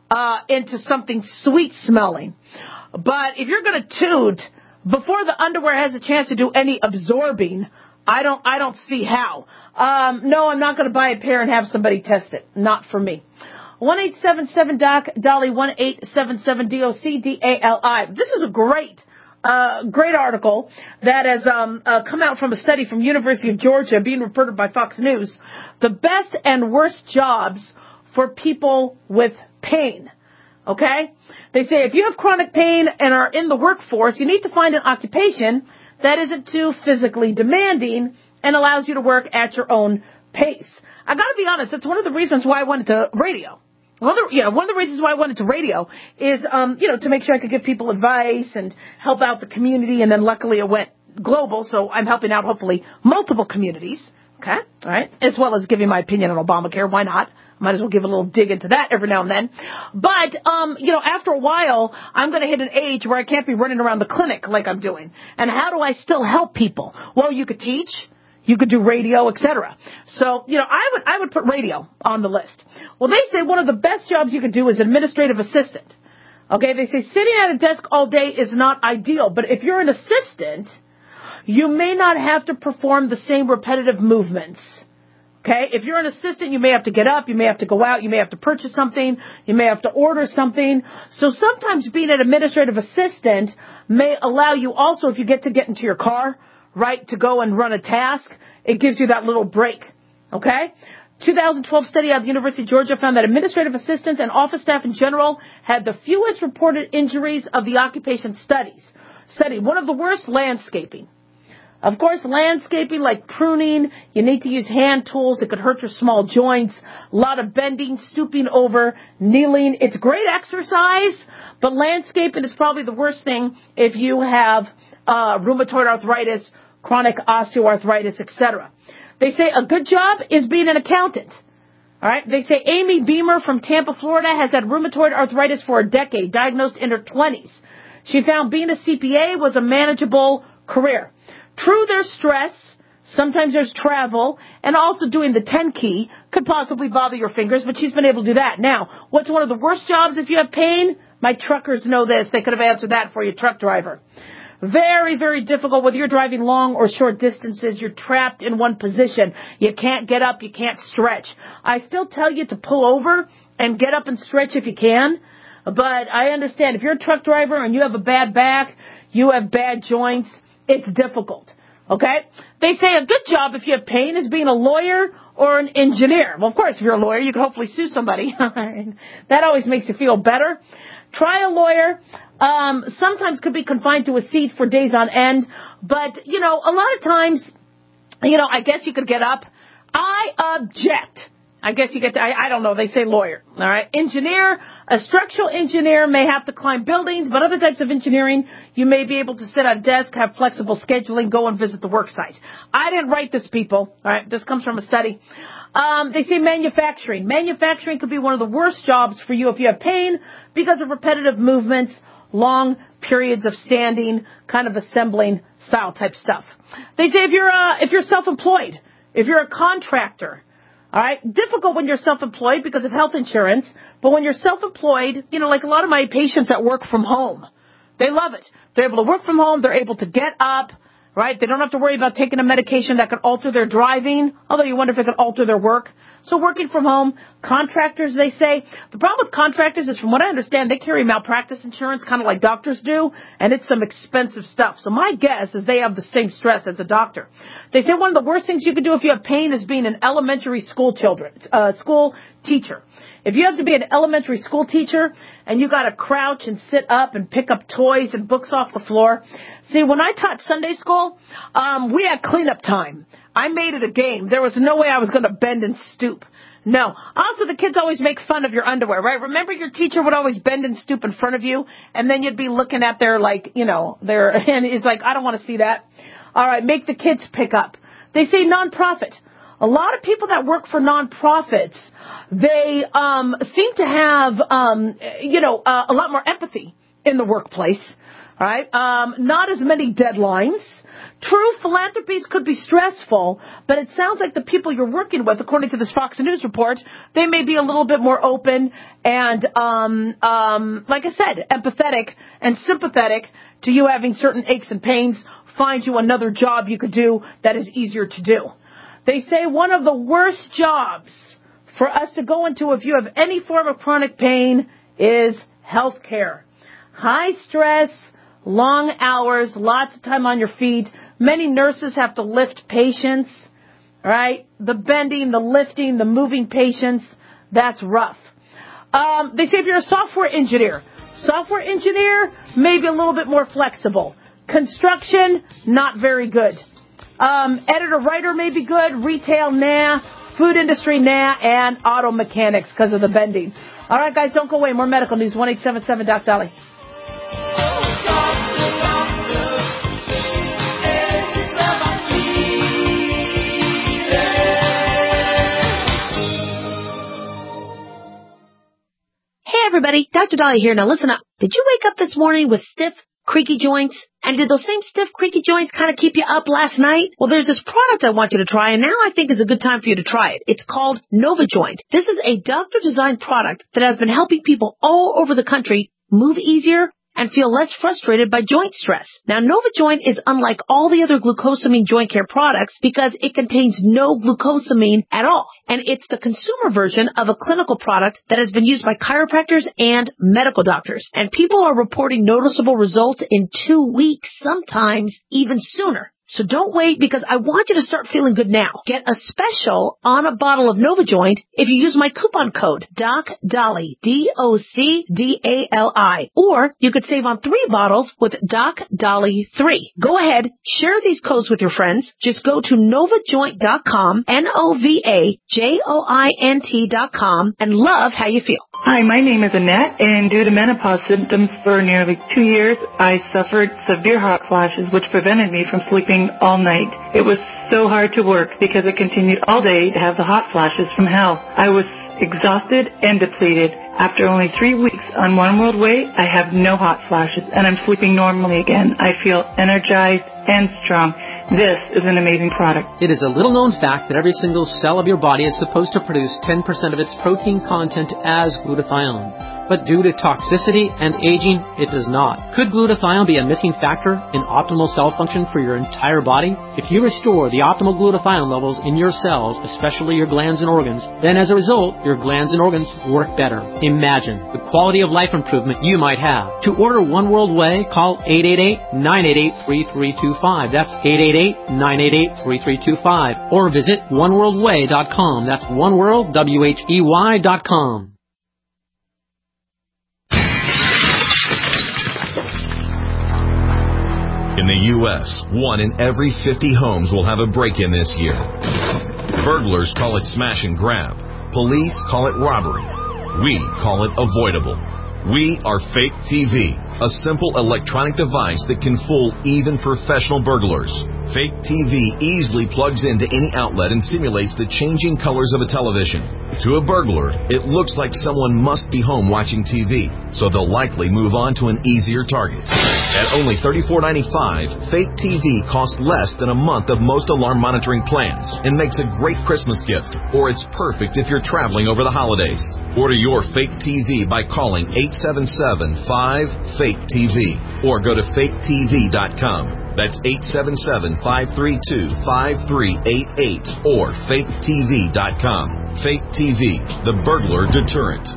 [SPEAKER 3] into something sweet-smelling. But if you're going to toot before the underwear has a chance to do any absorbing, I don't see how. No, I'm not going to buy a pair and have somebody test it. Not for me. 1-877-DOC-DOLLY, 1-877-DOC-DALI. This is a great article that has come out from a study from University of Georgia being reported by Fox News. The best and worst jobs for people with pain. Okay? They say if you have chronic pain and are in the workforce, you need to find an occupation that isn't too physically demanding and allows you to work at your own pace. I got to be honest, that's one of the reasons why I went into radio. One of the reasons why I went into radio is, to make sure I could give people advice and help out the community, and then luckily it went global, so I'm helping out, hopefully, multiple communities. Okay? All right? As well as giving my opinion on Obamacare. Why not? Might as well give a little dig into that every now and then. But, after a while, I'm going to hit an age where I can't be running around the clinic like I'm doing. And how do I still help people? Well, you could teach. You could do radio, etc. So, I would put radio on the list. Well, they say one of the best jobs you could do is administrative assistant. Okay? They say sitting at a desk all day is not ideal. But if you're an assistant, you may not have to perform the same repetitive movements. Okay? If you're an assistant, you may have to get up, you may have to go out, you may have to purchase something, you may have to order something. So sometimes being an administrative assistant may allow you also, if you get into your car, right, to go and run a task, it gives you that little break. Okay? 2012 study out of the University of Georgia found that administrative assistants and office staff in general had the fewest reported injuries of the occupation study. One of the worst, landscaping. Of course, landscaping like pruning, you need to use hand tools. It could hurt your small joints. A lot of bending, stooping over, kneeling. It's great exercise, but landscaping is probably the worst thing if you have rheumatoid arthritis, chronic osteoarthritis, etc. They say a good job is being an accountant. All right. They say Amy Beamer from Tampa, Florida, has had rheumatoid arthritis for a decade, diagnosed in her 20s. She found being a CPA was a manageable career. True, there's stress, sometimes there's travel, and also doing the 10 key could possibly bother your fingers, but she's been able to do that. Now, what's one of the worst jobs if you have pain? My truckers know this. They could have answered that for you, truck driver. Very, very difficult whether you're driving long or short distances. You're trapped in one position. You can't get up. You can't stretch. I still tell you to pull over and get up and stretch if you can. But I understand if you're a truck driver and you have a bad back, you have bad joints, it's difficult. Okay? They say a good job if you have pain is being a lawyer or an engineer. Well, of course, if you're a lawyer, you can hopefully sue somebody. That always makes you feel better. Try a lawyer. Sometimes could be confined to a seat for days on end. But, a lot of times, I guess you could get up. I object. I guess you get to, I don't know, they say lawyer. All right. Engineer, a structural engineer may have to climb buildings, but other types of engineering, you may be able to sit at a desk, have flexible scheduling, go and visit the work site. I didn't write this, people. All right. This comes from a study. They say manufacturing. Manufacturing could be one of the worst jobs for you if you have pain because of repetitive movements, long periods of standing, kind of assembling style type stuff. They say if you're self-employed, if you're a contractor, all right, difficult when you're self-employed because of health insurance, but when you're self-employed, like a lot of my patients that work from home, they love it. They're able to work from home. They're able to get up, right? They don't have to worry about taking a medication that could alter their driving, although you wonder if it could alter their work. So working from home, contractors, they say. The problem with contractors is, from what I understand, they carry malpractice insurance kind of like doctors do, and it's some expensive stuff. So my guess is they have the same stress as a doctor. They say one of the worst things you can do if you have pain is being an elementary school teacher. If you have to be an elementary school teacher and you got to crouch and sit up and pick up toys and books off the floor. See, when I taught Sunday school, we had cleanup time. I made it a game. There was no way I was going to bend and stoop. No. Also, the kids always make fun of your underwear, right? Remember your teacher would always bend and stoop in front of you, and then you'd be looking at their, and it's like, I don't want to see that. All right, make the kids pick up. They say nonprofit. A lot of people that work for nonprofits, they seem to have, a lot more empathy in the workplace, right? Not as many deadlines. True, philanthropies could be stressful, but it sounds like the people you're working with, according to this Fox News report, they may be a little bit more open and, like I said, empathetic and sympathetic to you having certain aches and pains, find you another job you could do that is easier to do. They say one of the worst jobs for us to go into if you have any form of chronic pain is healthcare. High stress, long hours, lots of time on your feet. Many nurses have to lift patients, right? The bending, the lifting, the moving patients, that's rough. They say if you're a software engineer may be a little bit more flexible. Construction, not very good. Editor, writer may be good. Retail, nah. Food industry, nah. And auto mechanics because of the bending. All right, guys, don't go away. More medical news. 1-877-Doc-Dolly.
[SPEAKER 10] Hey, everybody. Dr. Dolly here. Now, listen up. Did you wake up this morning with stiff, creaky joints? And did those same stiff, creaky joints kind of keep you up last night? Well, there's this product I want you to try, and now I think is a good time for you to try it. It's called NovaJoint. This is a doctor-designed product that has been helping people all over the country move easier and feel less frustrated by joint stress. Now, NovaJoint is unlike all the other glucosamine joint care products because it contains no glucosamine at all. And it's the consumer version of a clinical product that has been used by chiropractors and medical doctors. And people are reporting noticeable results in 2 weeks, sometimes even sooner. So don't wait, because I want you to start feeling good now. Get a special on a bottle of NovaJoint if you use my coupon code DocDolly, DocDali. Or you could save on 3 bottles with DocDolly3. Go ahead, share these codes with your friends. Just go to NovaJoint.com, NovaJoint.com, and love how you feel.
[SPEAKER 11] Hi, my name is Annette, and due to menopause symptoms for nearly 2 years, I suffered severe hot flashes, which prevented me from sleeping all night. It was so hard to work because I continued all day to have the hot flashes from hell. I was exhausted and depleted. After only 3 weeks on One World Way, I have no hot flashes, and I'm sleeping normally again. I feel energized and strong. This is an amazing product.
[SPEAKER 12] It is a little-known fact that every single cell of your body is supposed to produce 10% of its protein content as glutathione. but due to toxicity and aging, it does not. Could glutathione be a missing factor in optimal cell function for your entire body? If you restore the optimal glutathione levels in your cells, especially your glands and organs, then as a result, your glands and organs work better. Imagine the quality of life improvement you might have. To order One World Whey, call 888-988-3325. That's 888-988-3325. Or visit oneworldwhey.com. That's oneworldwhey.com.
[SPEAKER 13] In the U.S., 1 in every 50 homes will have a break-in this year. Burglars call it smash and grab. Police call it robbery. We call it avoidable. We are Fake TV, a simple electronic device that can fool even professional burglars. Fake TV easily plugs into any outlet and simulates the changing colors of a television. To a burglar, it looks like someone must be home watching TV, so they'll likely move on to an easier target. At only $34.95, Fake TV costs less than a month of most alarm monitoring plans and makes a great Christmas gift, or it's perfect if you're traveling over the holidays. Order your Fake TV by calling 877-5-FAKE-TV or go to faketv.com. That's 877-532-5388 or faketv.com. Fake TV, the burglar deterrent.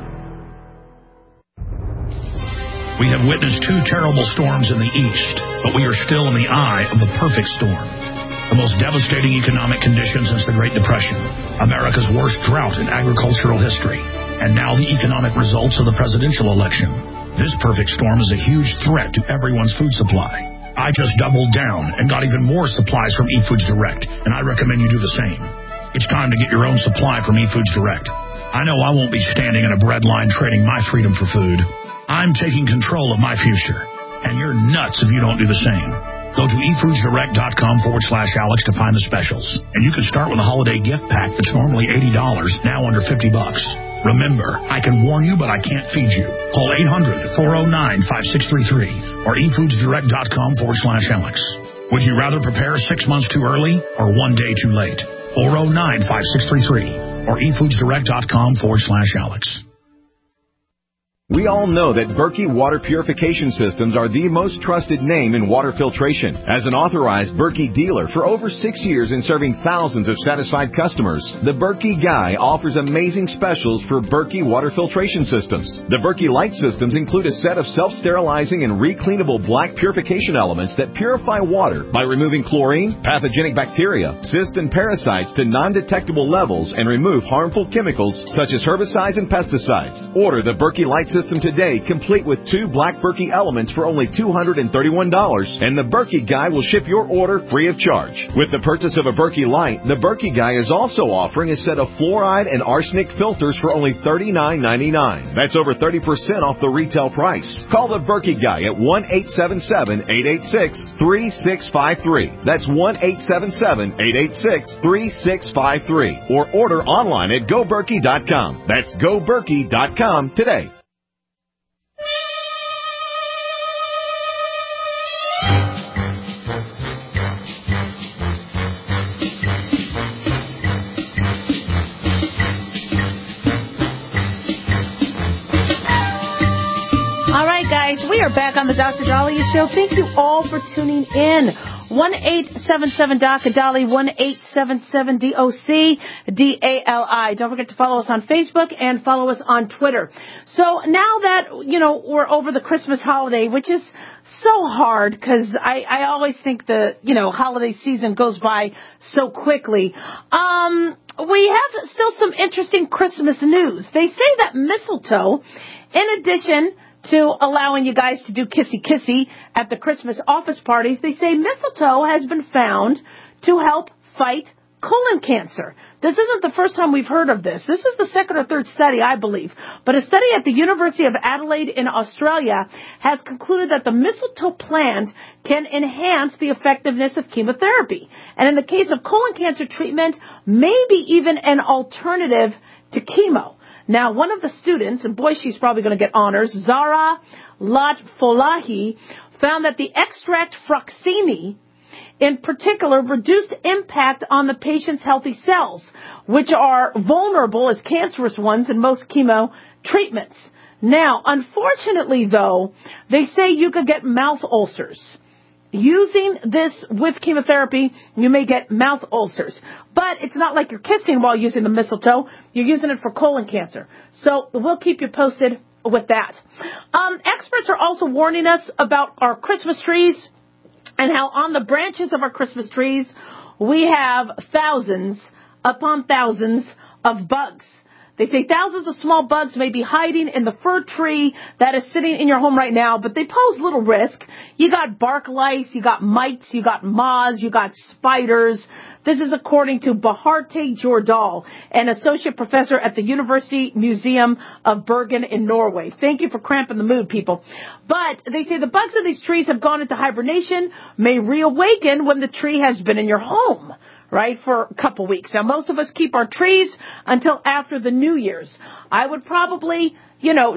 [SPEAKER 4] We have witnessed 2 terrible storms in the east, but we are still in the eye of the perfect storm. The most devastating economic conditions since the Great Depression, America's worst drought in agricultural history, and now the economic results of the presidential election. This perfect storm is a huge threat to everyone's food supply. I just doubled down and got even more supplies from eFoods Direct, and I recommend you do the same. It's time to get your own supply from eFoods Direct. I know I won't be standing in a bread line trading my freedom for food. I'm taking control of my future, and you're nuts if you don't do the same. Go to efoodsdirect.com/Alex to find the specials, and you can start with a holiday gift pack that's normally $80, now under $50. Remember, I can warn you, but I can't feed you. Call 800-409-5633 or efoodsdirect.com/Alex. Would you rather prepare 6 months too early or 1 day too late? 409-5633 or efoodsdirect.com/Alex.
[SPEAKER 5] We all know that Berkey Water Purification Systems are the most trusted name in water filtration. As an authorized Berkey dealer for over 6 years and serving thousands of satisfied customers, the Berkey Guy offers amazing specials for Berkey Water Filtration Systems. The Berkey Light Systems include a set of self-sterilizing and recleanable black purification elements that purify water by removing chlorine, pathogenic bacteria, cysts, and parasites to non-detectable levels and remove harmful chemicals such as herbicides and pesticides. Order the Berkey Light System today, complete with 2 black Berkey elements for only $231, and the Berkey Guy will ship your order free of charge. With the purchase of a Berkey Light, the Berkey Guy is also offering a set of fluoride and arsenic filters for only $39.99. That's over 30% off the retail price. Call the Berkey Guy at 1-877-886-3653. That's 1-877-886-3653. Or order online at GoBerkey.com. That's GoBerkey.com today.
[SPEAKER 3] We are back on the Dr. Dahlia Show. Thank you all for tuning in. 1-877-Dr. 1-877-DOC-DALI. Don't forget to follow us on Facebook and follow us on Twitter. So now that, we're over the Christmas holiday, which is so hard because I always think the, holiday season goes by so quickly. We have still some interesting Christmas news. They say that mistletoe, in addition to allowing you guys to do kissy-kissy at the Christmas office parties, they say mistletoe has been found to help fight colon cancer. This isn't the first time we've heard of this. This is the second or third study, I believe. But a study at the University of Adelaide in Australia has concluded that the mistletoe plant can enhance the effectiveness of chemotherapy. And in the case of colon cancer treatment, maybe even an alternative to chemo. Now, one of the students, and boy, she's probably going to get honors, Zara Latfolahi, found that the extract Fruxini, in particular, reduced impact on the patient's healthy cells, which are vulnerable as cancerous ones in most chemo treatments. Now, unfortunately, though, they say you could get mouth ulcers. Using this with chemotherapy, you may get mouth ulcers. But it's not like you're kissing while using the mistletoe. You're using it for colon cancer. So we'll keep you posted with that. Experts are also warning us about our Christmas trees and how on the branches of our Christmas trees we have thousands upon thousands of bugs. They say thousands of small bugs may be hiding in the fir tree that is sitting in your home right now, but they pose little risk. You got bark lice, you got mites, you got moths, you got spiders. This is according to Beharte Jordahl, an associate professor at the University Museum of Bergen in Norway. Thank you for cramping the mood, people. But they say the bugs in these trees have gone into hibernation, may reawaken when the tree has been in your home, right, for a couple weeks. Now, most of us keep our trees until after the New Year's. I would probably, you know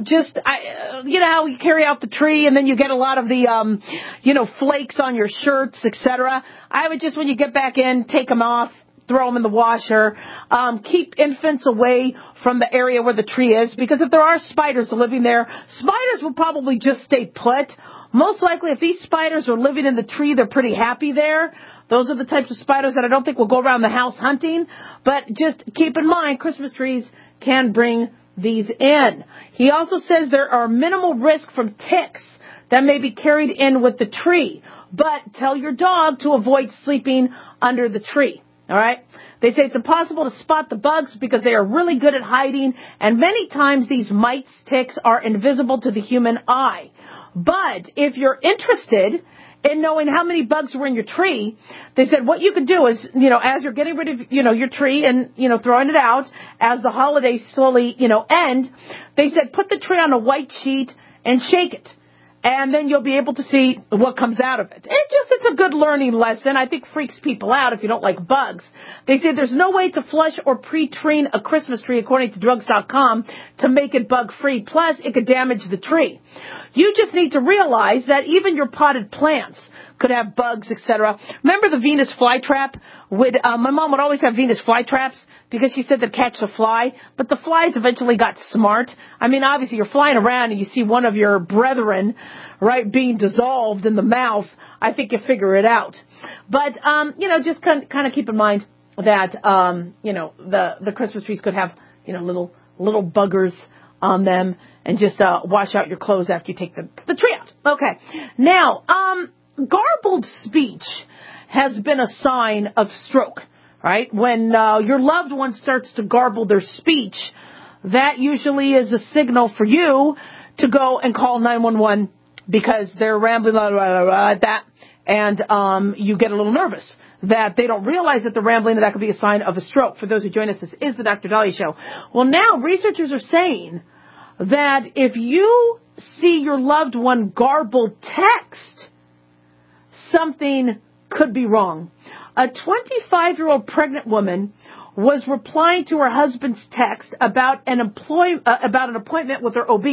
[SPEAKER 3] how you carry out the tree and then you get a lot of the, flakes on your shirts, etc. I would just, when you get back in, take them off, throw them in the washer. Keep infants away from the area where the tree is, because if there are spiders living there, spiders will probably just stay put. Most likely, if these spiders are living in the tree, they're pretty happy there. Those are the types of spiders that I don't think will go around the house hunting. But just keep in mind, Christmas trees can bring these in. He also says there are minimal risk from ticks that may be carried in with the tree. But tell your dog to avoid sleeping under the tree. All right? They say it's impossible to spot the bugs because they are really good at hiding. And many times these mites, ticks, are invisible to the human eye. But if you're interested in knowing how many bugs were in your tree, they said what you could do is, as you're getting rid of, your tree and, throwing it out, as the holidays slowly, end, they said put the tree on a white sheet and shake it. And then you'll be able to see what comes out of it. It's a good learning lesson. I think freaks people out if you don't like bugs. They say there's no way to flush or pre-tree a Christmas tree, according to drugs.com, to make it bug-free. Plus, it could damage the tree. You just need to realize that even your potted plants could have bugs, etc. Remember the Venus flytrap? My mom would always have Venus flytraps because she said they'd catch the fly, but the flies eventually got smart. I mean, obviously, you're flying around and you see one of your brethren, right, being dissolved in the mouth. I think you figure it out. But, just kind of keep in mind that, the Christmas trees could have, little buggers on them, and just wash out your clothes after you take the tree out. Okay. Now, garbled speech has been a sign of stroke, right? When your loved one starts to garble their speech, that usually is a signal for you to go and call 911 because they're rambling like that, and you get a little nervous that they don't realize that they're rambling, and that could be a sign of a stroke. For those who join us, this is the Dr. Dahlia Show. Well, now researchers are saying that if you see your loved one garble text, something could be wrong. A 25-year-old pregnant woman was replying to her husband's text about an appointment with her OB.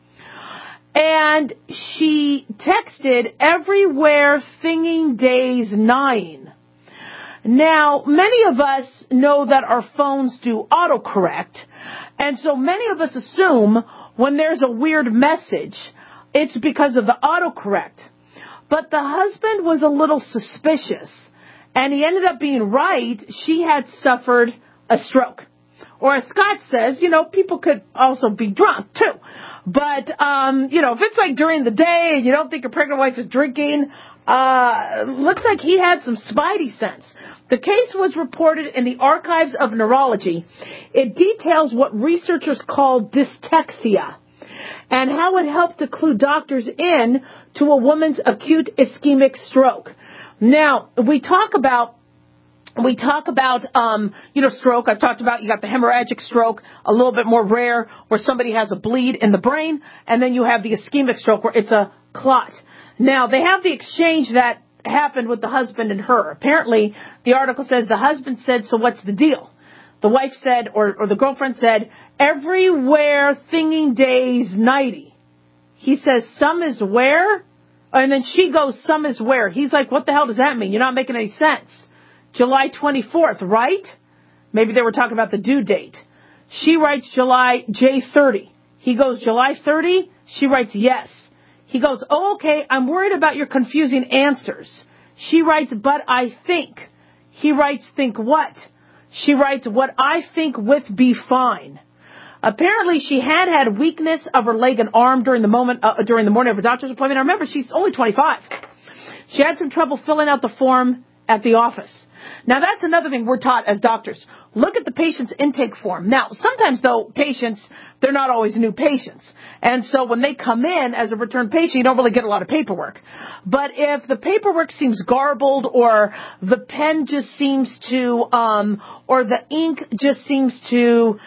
[SPEAKER 3] And she texted everywhere thinking days 9. Now, many of us know that our phones do autocorrect, and so many of us assume when there's a weird message, it's because of the autocorrect. But the husband was a little suspicious, and he ended up being right. She had suffered a stroke. Or as Scott says, people could also be drunk, too. But, if it's like during the day and you don't think your pregnant wife is drinking, looks like he had some spidey sense. The case was reported in the Archives of Neurology. It details what researchers call dystexia and how it helped to clue doctors in to a woman's acute ischemic stroke. Now, we talk about stroke. I've talked about you got the hemorrhagic stroke, a little bit more rare, where somebody has a bleed in the brain, and then you have the ischemic stroke where it's a clot. Now, they have the exchange that happened with the husband and her. Apparently, the article says the husband said, "So what's the deal?" The wife said, or the girlfriend said, "Everywhere thinking days 90. He says, "Some is where?" And then she goes, "Some is where." He's like, "What the hell does that mean? You're not making any sense." July 24th, right? Maybe they were talking about the due date. She writes July J30. He goes, July 30? She writes, yes. He goes, oh, okay, I'm worried about your confusing answers. She writes, but I think. He writes, think what? She writes, what I think with be fine. Apparently, she had weakness of her leg and arm during the morning of her doctor's appointment. Now, remember, she's only 25. She had some trouble filling out the form at the office. Now, that's another thing we're taught as doctors. Look at the patient's intake form. Now, sometimes, though, patients, they're not always new patients. And so when they come in as a return patient, you don't really get a lot of paperwork. But if the paperwork seems garbled or the pen just seems to, or the ink just seems to,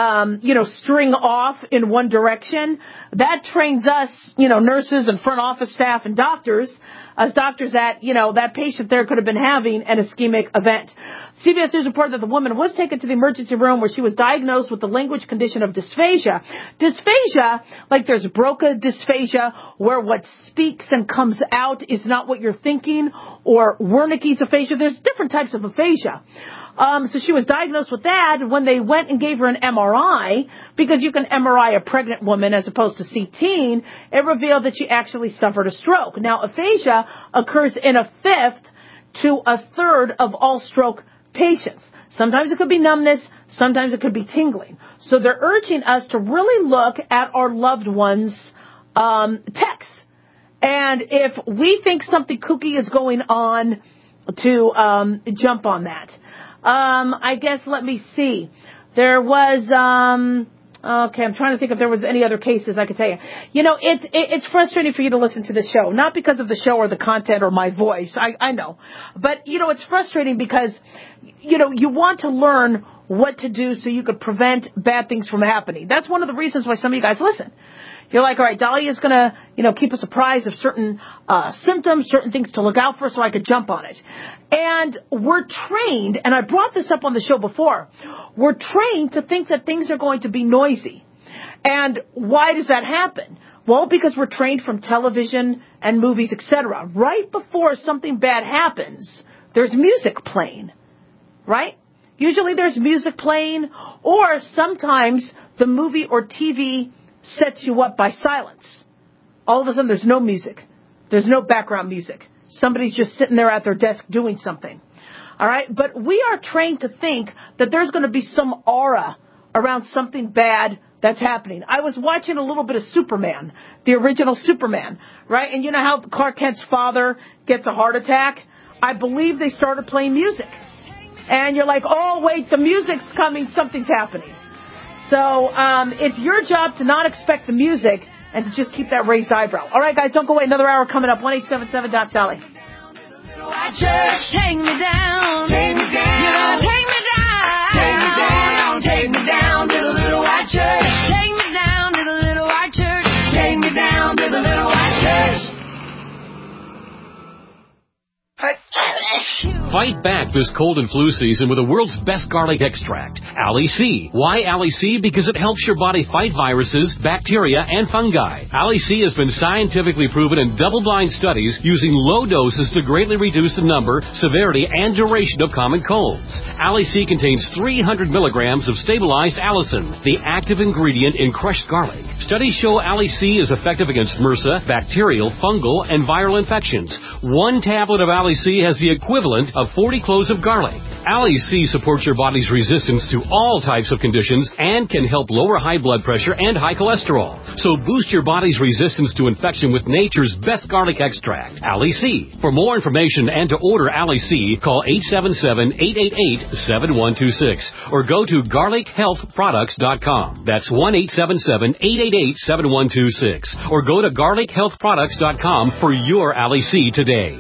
[SPEAKER 3] string off in one direction, that trains us, nurses and front office staff and doctors, as doctors that, that patient there could have been having an ischemic event. CBS News reported that the woman was taken to the emergency room where she was diagnosed with the language condition of dysphagia. Dysphagia, like there's Broca dysphagia, where what speaks and comes out is not what you're thinking, or Wernicke's aphasia. There's different types of aphasia. So she was diagnosed with that. When they went and gave her an MRI, because you can MRI a pregnant woman as opposed to CTing, it revealed that she actually suffered a stroke. Now, aphasia occurs in 1/5 to 1/3 of all stroke patients. Sometimes it could be numbness, sometimes it could be tingling. So they're urging us to really look at our loved ones' texts. And if we think something kooky is going on, to jump on that. I guess, let me see. There was, okay, I'm trying to think if there was any other cases I could tell you. It's frustrating for you to listen to the show, not because of the show or the content or my voice. I know. But, it's frustrating because, you want to learn what to do so you could prevent bad things from happening. That's one of the reasons why some of you guys listen. You're like, all right, Dahlia is going to, keep us apprised of certain symptoms, certain things to look out for so I could jump on it. And we're trained, and I brought this up on the show before, we're trained to think that things are going to be noisy. And why does that happen? Well, because we're trained from television and movies, etc. Right before something bad happens, there's music playing, right? Usually there's music playing, or sometimes the movie or TV sets you up by silence. All of a sudden, there's no music. There's no background music. Somebody's just sitting there at their desk doing something. All right? But we are trained to think that there's going to be some aura around something bad that's happening. I was watching a little bit of Superman, the original Superman, right? And you know how Clark Kent's father gets a heart attack? I believe they started playing music. And you're like, oh, wait, the music's coming, something's happening. So it's your job to not expect the music and to just keep that raised eyebrow. All right, guys, don't go away. Another hour coming up. 1-877-DOC-DOLLY.
[SPEAKER 2] Take me down. Take me down. Take me down. Take me down. Take me down to the little white church. Take me down to the little white church. Take me down to the little white church.
[SPEAKER 14] Fight back this cold and flu season with the world's best garlic extract, Ali C. Why Ali C? Because it helps your body fight viruses, bacteria, and fungi. Ali C has been scientifically proven in double-blind studies using low doses to greatly reduce the number, severity, and duration of common colds. Ali C contains 300 milligrams of stabilized allicin, the active ingredient in crushed garlic. Studies show Ali C is effective against MRSA, bacterial, fungal, and viral infections. One tablet of Ali C has the equivalent of 40 cloves of garlic. Ali C supports your body's resistance to all types of conditions and can help lower high blood pressure and high cholesterol. So boost your body's resistance to infection with nature's best garlic extract, Ali C. For more information and to order Ali C, call 877-888-7126 or go to garlichealthproducts.com. That's 1-877-888-7126 or go to garlichealthproducts.com for your Ali C today.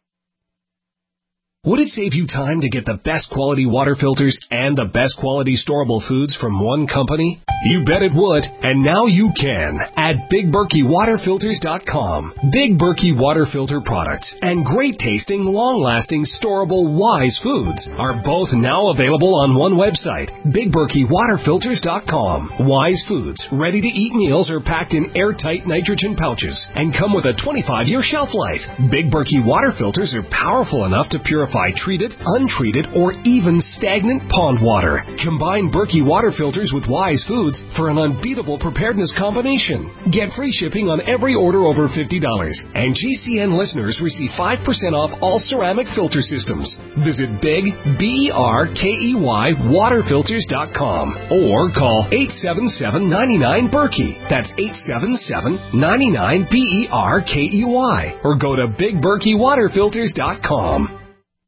[SPEAKER 15] Would it save you time to get the best quality water filters and the best quality storable foods from one company? You bet it would, and now you can at BigBerkeyWaterFilters.com. Big Berkey water filter products and great tasting, long-lasting, storable Wise foods are both now available on one website, BigBerkeyWaterFilters.com. Wise foods, ready-to-eat meals are packed in airtight nitrogen pouches and come with a 25-year shelf life. Big Berkey water filters are powerful enough to purify purify treated, untreated, or even stagnant pond water. Combine Berkey water filters with Wise Foods for an unbeatable preparedness combination. Get free shipping on every order over $50. And GCN listeners receive 5% off all ceramic filter systems. Visit Big, BERKEY, waterfilters.com or call 877-99-BERKEY. That's 877-99-BERKEY. Or go to BigBerkeyWaterFilters.com.